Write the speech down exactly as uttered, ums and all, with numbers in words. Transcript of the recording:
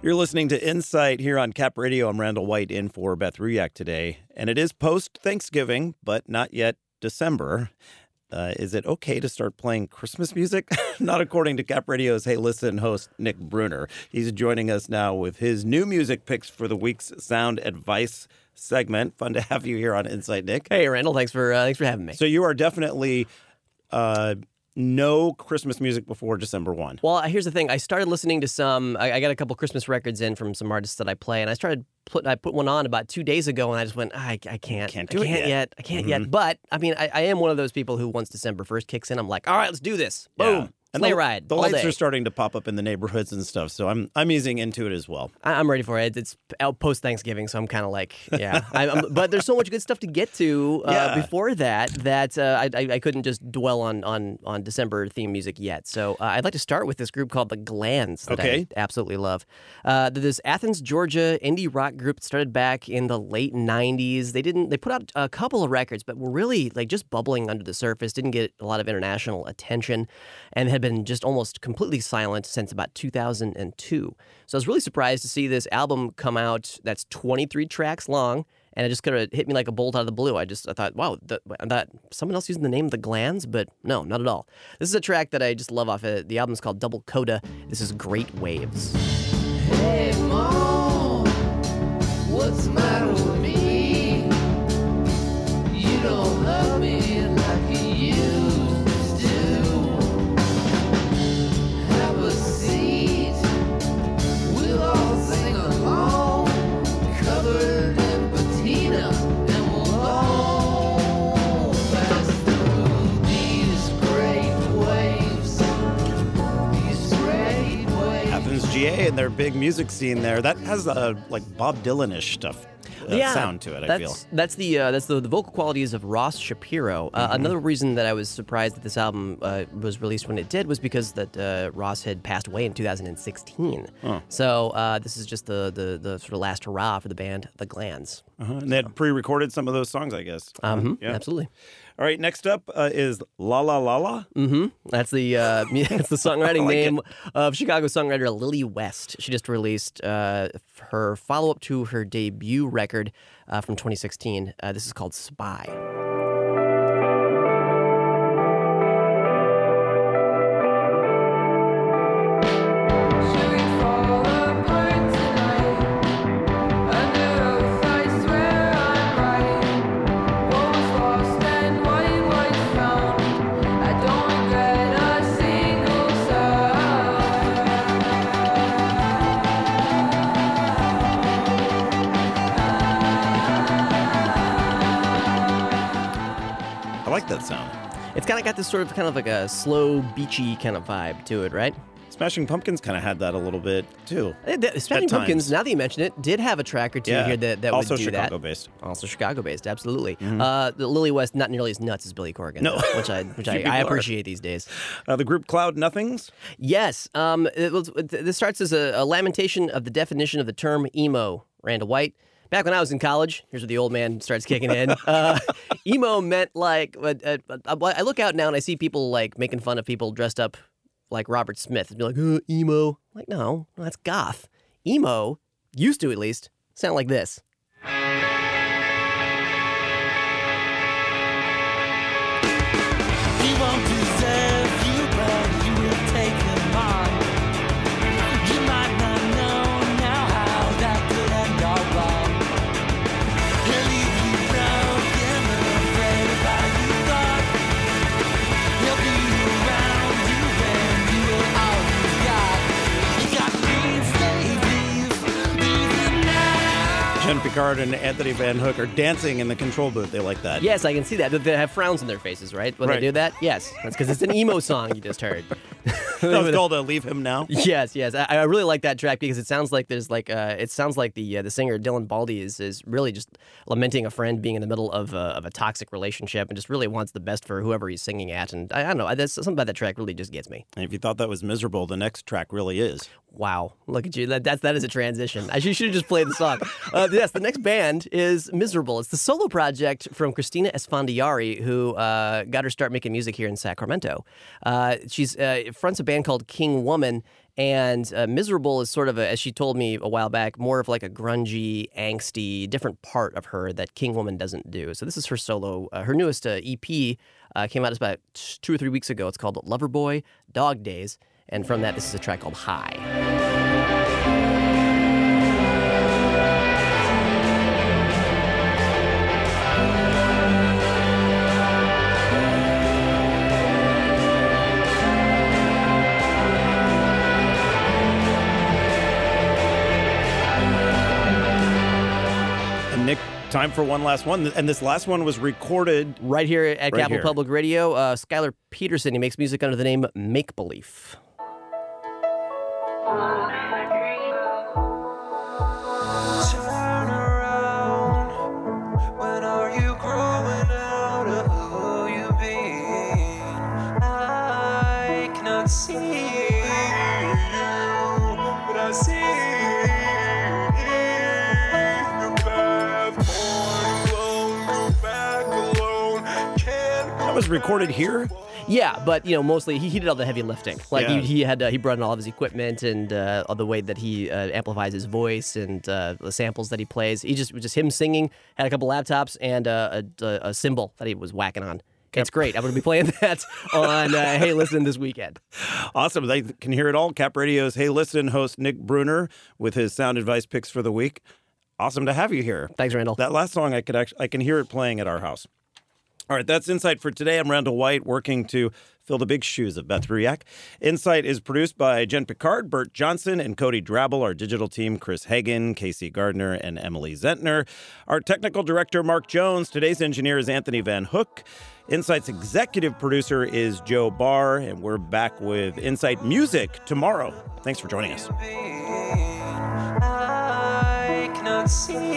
You're listening to Insight here on Cap Radio. I'm Randall White in for Beth Ruyak today. And it is post-Thanksgiving, but not yet December. Uh, is it okay to start playing Christmas music? Not according to Cap Radio's Hey Listen host, Nick Bruner. He's joining us now with his new music picks for the week's Sound Advice segment. Fun to have you here on Insight, Nick. Hey, Randall. Thanks for uh, thanks for having me. So you are definitely uh, no Christmas music before December first. Well, here's the thing. I started listening to some, I, I got a couple Christmas records in from some artists that I play, and I started put I put one on about two days ago, and I just went, I, I can't. Can't do I it can't yet. yet. I can't Mhm. yet. But, I mean, I, I am one of those people who once December first kicks in, I'm like, all right, let's do this. Boom. Yeah. And Sleigh the, ride. The all lights day. are starting to pop up in the neighborhoods and stuff, so I'm I'm easing into it as well. I, I'm ready for it. It's post Thanksgiving, so I'm kind of like, yeah. I, I'm, but there's so much good stuff to get to uh, Yeah. before that that uh, I, I I couldn't just dwell on on on December theme music yet. So uh, I'd like to start with this group called the Glands that Okay. I absolutely love. Uh, this Athens, Georgia indie rock group that started back in the late nineties. They didn't. They put out a couple of records, but were really like just bubbling under the surface. Didn't get a lot of international attention, and had been just almost completely silent since about two thousand two. So I was really surprised to see this album come out that's twenty-three tracks long, and it just kind of hit me like a bolt out of the blue. I just I thought, wow, that, that someone else using the name The Glands, but no, not at all. This is a track that I just love off it. The album's called Double Coda. This is Great Waves. Hey, Mom, what's the matter with me? You don't love me like you used to. Have a seat, we'll all sing along, covered in patina, and we'll all pass through these great waves, these great waves. Athens, G A, and their big music scene there. That has a like Bob Dylan-ish stuff uh, sound to it, I that's, feel. That's the uh, that's the, the vocal qualities of Ross Shapiro. Uh, Mm-hmm. Another reason that I was surprised that this album uh, was released when it did was because that uh, Ross had passed away in two thousand sixteen. Oh. So uh, this is just the, the the sort of last hurrah for the band, The Glands. Uh-huh. And they had pre-recorded some of those songs, I guess. Um, Yeah. Absolutely. All right, next up uh, is La La La La. Mm-hmm. That's the uh, that's the songwriting I like name of Chicago songwriter Lily West. She just released uh, her follow-up to her debut record uh, from twenty sixteen. Uh, this is called Spy. Should we fall apart tonight? Under oath, I swear I'm right. What was lost and what was found, I don't regret a single I like that sound. It's kind of got this sort of kind of like a slow, beachy kind of vibe to it, right? Smashing Pumpkins kind of had that a little bit, too. Uh, the- Smashing At Pumpkins, times. now that you mention it, did have a track or two Yeah. here that, that Also would do that. Chicago-based. Also Chicago-based, absolutely. Uh, the Lily West, not nearly as nuts as Billy Corgan, No. though, which I which Few I, people I are. appreciate these days. Uh, the group Cloud Nothings. Yes, um, it was, this starts as a, a lamentation of the definition of the term emo. Randall White. Back when I was in college, here's where the old man starts kicking in. Uh, emo meant like, uh, uh, I look out now and I see people like making fun of people dressed up like Robert Smith. And be like, uh, emo. Like, no, no, that's goth. Emo, used to at least, sound like this. He won't deserve you, but you will take him on. You might not know now how that could end all wrong. He'll leave you broken and afraid of how you thought. He'll be around you when you will always got. You got green stages, even now. Jen Picard and Anthony Van Hook are dancing in the control booth. They like that. Yes, I can see that. They have frowns on their faces, right? When Right. they do that? Yes. That's because it's an emo song you just heard. That was called uh, Leave Him Now. Yes, yes, I, I really like that track because it sounds like there's like uh, it sounds like the uh, the singer Dylan Baldy is is really just lamenting a friend being in the middle of a, of a toxic relationship and just really wants the best for whoever he's singing at. And I, I don't know, that's something about that track really just gets me. And if you thought that was miserable, the next track really is. Wow, look at you. That that's, that is a transition. I should, should have just played the song. Uh, yes, the next band is Miserable. It's the solo project from Christina Esfandiari, who uh, got her start making music here in Sacramento. Uh, she's uh, fronts a band called King Woman, And uh, Miserable is sort of, a, as she told me a while back, more of like a grungy, angsty, different part of her that King Woman doesn't do. So this is her solo, uh, her newest uh, E P uh, came out just about two or three weeks ago. It's called Loverboy, Dog Days. And from that, this is a track called High. Nick, time for one last one. And this last one was recorded Right here at Right Capital here. Public Radio. Uh, Skylar Peterson, he makes music under the name Make Believe. Turn around. When are you growing out of who you've been? I cannot see you, but I see the path forward alone. Go back alone. Can't That was recorded here? Yeah, but you know, mostly he, he did all the heavy lifting. Like Yeah. he, he had uh, he brought in all of his equipment and uh, all the way that he uh, amplifies his voice and uh, the samples that he plays. He just just him singing. Had a couple laptops and uh, a, a a cymbal that he was whacking on. It's great. I'm going to be playing that on uh, Hey Listen this weekend. Awesome. They can hear it all. Cap Radio's Hey Listen host Nick Bruner with his sound advice picks for the week. Awesome to have you here. Thanks, Randall. That last song, I could actually, I can hear it playing at our house. All right, that's Insight for today. I'm Randall White, working to fill the big shoes of Beth Ruyak. Insight is produced by Jen Picard, Bert Johnson, and Cody Drabble. Our digital team, Chris Hagan, Casey Gardner, and Emily Zentner. Our technical director, Mark Jones. Today's engineer is Anthony Van Hook. Insight's executive producer is Joe Barr, and we're back with Insight Music tomorrow. Thanks for joining us. I cannot see